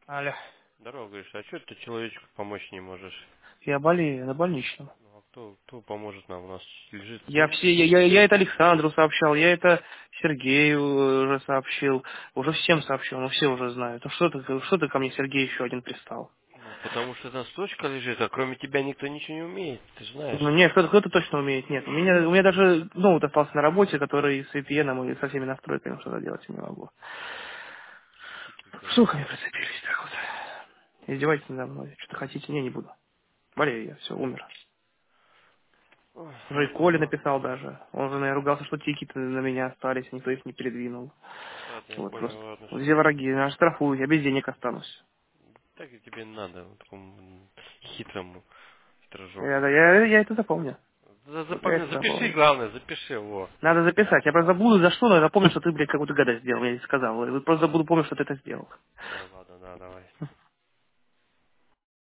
Алло. Здорово, говоришь, а что ты человечку помочь не можешь? Я болею, на больничном. Ну а кто поможет нам? У нас лежит Я столько. все, я это Александру сообщал, я это Сергею уже сообщил, уже всем сообщил, но все уже знают. Ну что ты ко мне, Сергей, еще один пристал? Ну, потому что там сточка лежит, а кроме тебя никто ничего не умеет, ты же Ну знаешь. нет, кто-то точно умеет, нет. У меня даже ноут остался на работе, который с VPN и со всеми настройками что-то делать я не могу. Хитрый какой. Суками прицепились так вот. Издевайтесь надо мной, что-то хотите, не буду. Болею я, все, умер. Ой, Уже и ладно, Коля ладно. написал даже. Он же наверное, ругался, что тикеты на меня остались, никто их не передвинул. Ладно, я Вот понял, просто. ладно. Вот где враги, нас штрафуют, я без денег останусь. Так и тебе надо, вот такому хитрому, Я, хитрожопому. я, я это запомню. Я это Запиши, запомню. главное, запиши его. Надо записать. Я просто забуду за что, но я запомню, что ты, блядь, какую-то гадость сделал. Я не сказал. Я просто буду помнить, что ты это сделал. Ой, ладно, да, давай.